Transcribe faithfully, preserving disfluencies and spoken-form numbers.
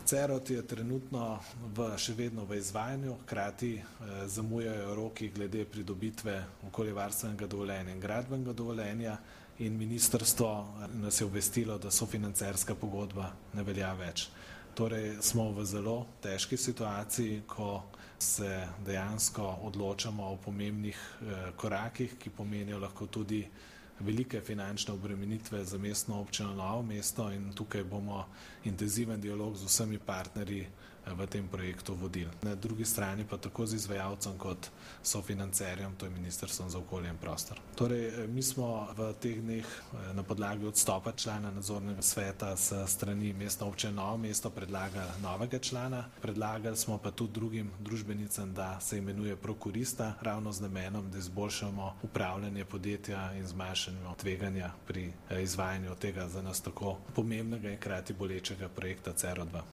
Cerod je trenutno v, še vedno v izvajanju, hkrati eh, zamujajo roki glede pridobitve okoljevarstvenega dovoljenja in gradbenega dovoljenja in ministrstvo nas je obvestilo, da sofinancerska pogodba ne velja več. Torej smo v zelo težki situaciji, ko se dejansko odločamo o pomembnih eh, korakih, ki pomenijo lahko tudi velike finančne obremenitve za mestno občino Novo mesto in tukaj bomo intenziven dialog z vsemi partnerji v tem projektu vodili. Na drugi strani pa tako z izvajalcem kot sofinancerjem, to je Ministrstvom za okolje in prostor. Torej, mi smo v teh dneh na podlagi odstopa člana nadzornega sveta s strani mestne občine Novo mesto predlagali novega člana. Predlagali smo pa tudi drugim družbenicam, da se imenuje prokurista, ravno z namenom, da izboljšamo upravljanje podjetja in zmanjšanje tveganja pri izvajanju tega za nas tako pomembnega in hkrati bolečega projekta Cerod dva.